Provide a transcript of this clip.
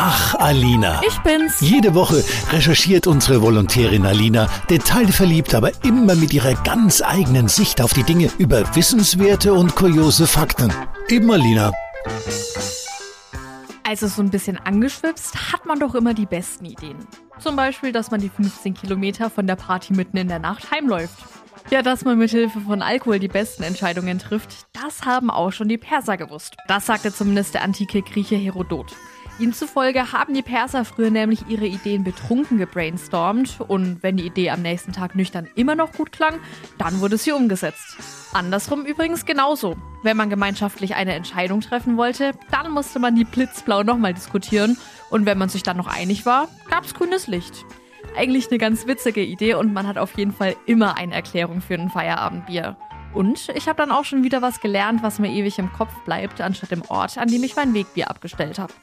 Ach, Alina. Ich bin's. Jede Woche recherchiert unsere Volontärin Alina detailverliebt, aber immer mit ihrer ganz eigenen Sicht auf die Dinge über wissenswerte und kuriose Fakten. Eben Alina. Also so ein bisschen angeschwipst hat man doch immer die besten Ideen. Zum Beispiel, dass man die 15 Kilometer von der Party mitten in der Nacht heimläuft. Ja, dass man mithilfe von Alkohol die besten Entscheidungen trifft, das haben auch schon die Perser gewusst. Das sagte zumindest der antike Grieche Herodot. Ihm zufolge haben die Perser früher nämlich ihre Ideen betrunken gebrainstormt und wenn die Idee am nächsten Tag nüchtern immer noch gut klang, dann wurde sie umgesetzt. Andersrum übrigens genauso. Wenn man gemeinschaftlich eine Entscheidung treffen wollte, dann musste man die blitzblau nochmal diskutieren und wenn man sich dann noch einig war, gab's grünes Licht. Eigentlich eine ganz witzige Idee und man hat auf jeden Fall immer eine Erklärung für ein Feierabendbier. Und ich habe dann auch schon wieder was gelernt, was mir ewig im Kopf bleibt, anstatt dem Ort, an dem ich mein Wegbier abgestellt habe.